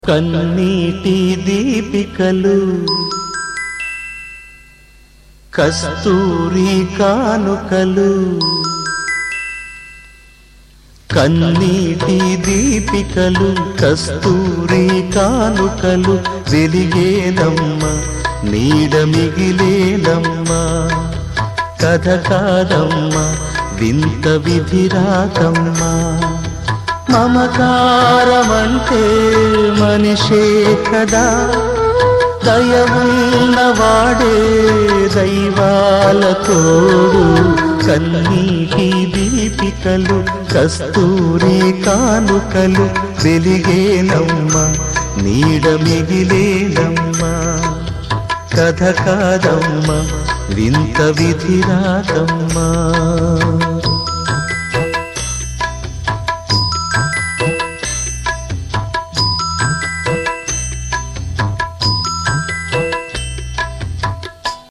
కన్నీటి దీపికలు కస్తూరి కానుకలు కన్నీటి దీపికలు కస్తూరి కానుకలు వెలిగేనమ్మ నీడ మిగిలేనమ్మ కథ కాదమ్మ వింత విధిరాకమ్మ మమకారమంటే మనిషే కదా దయవున్నవాడే దైవాల తోడు కన్నీటి దీపికలు కస్తూరి కానుకలు వెలిగేనమ్మ నీడ మిగిలేనమ్మ కథ కాదమ్మ వింత విధిరాకమ్మ.